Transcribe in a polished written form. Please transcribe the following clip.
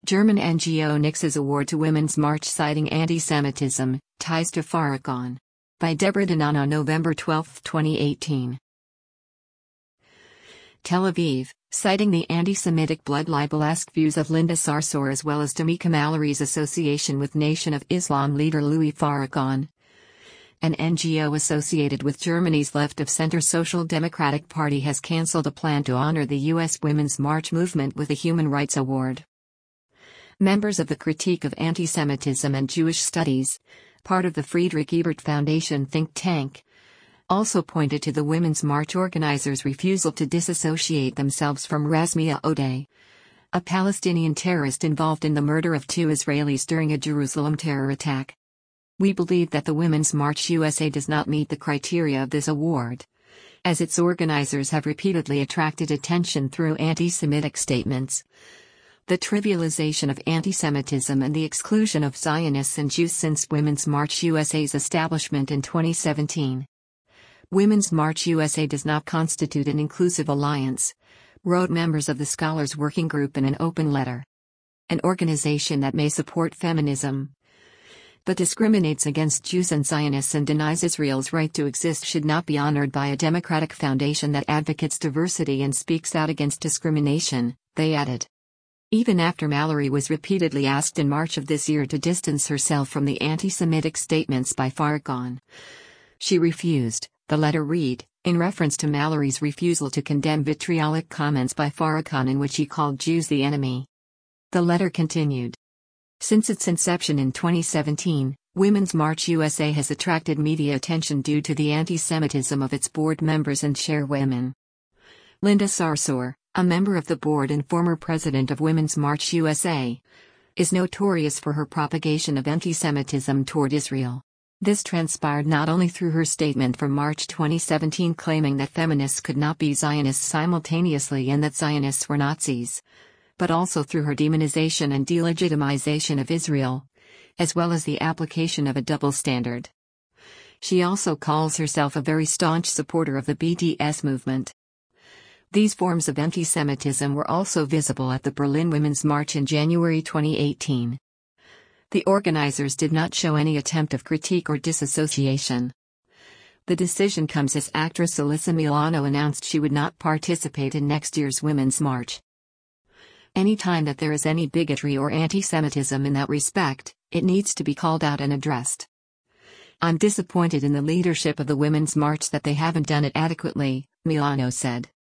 German NGO Nix's award to Women's March citing anti-Semitism, ties to Farrakhan. By Deborah Danan on November 12, 2018. Tel Aviv, citing the anti-Semitic blood libel-esque views of Linda Sarsour as well as Tamika Mallory's association with Nation of Islam leader Louis Farrakhan. An NGO associated with Germany's left-of-center Social Democratic Party has cancelled a plan to honor the U.S. Women's March movement with a Human Rights Award. Members of the Critique of Anti-Semitism and Jewish Studies, part of the Friedrich Ebert Foundation think tank, also pointed to the Women's March organizers' refusal to disassociate themselves from Rasmea Odeh, a Palestinian terrorist involved in the murder of 2 Israelis during a Jerusalem terror attack. We believe that the Women's March USA does not meet the criteria of this award, as its organizers have repeatedly attracted attention through anti-Semitic statements, the trivialization of anti-Semitism and the exclusion of Zionists and Jews since Women's March USA's establishment in 2017. Women's March USA does not constitute an inclusive alliance, wrote members of the Scholars Working Group in an open letter. An organization that may support feminism, but discriminates against Jews and Zionists and denies Israel's right to exist should not be honored by a democratic foundation that advocates diversity and speaks out against discrimination, they added. Even after Mallory was repeatedly asked in March of this year to distance herself from the anti-Semitic statements by Farrakhan, she refused, the letter read, in reference to Mallory's refusal to condemn vitriolic comments by Farrakhan in which he called Jews the enemy. The letter continued. Since its inception in 2017, Women's March USA has attracted media attention due to the anti-Semitism of its board members and chairwomen. Linda Sarsour, a member of the board and former president of Women's March USA, is notorious for her propagation of anti-Semitism toward Israel. This transpired not only through her statement from March 2017 claiming that feminists could not be Zionists simultaneously and that Zionists were Nazis, but also through her demonization and delegitimization of Israel, as well as the application of a double standard. She also calls herself a very staunch supporter of the BDS movement. These forms of anti-Semitism were also visible at the Berlin Women's March in January 2018. The organizers did not show any attempt of critique or disassociation. The decision comes as actress Alyssa Milano announced she would not participate in next year's Women's March. Anytime that there is any bigotry or anti-Semitism in that respect, it needs to be called out and addressed. I'm disappointed in the leadership of the Women's March that they haven't done it adequately, Milano said.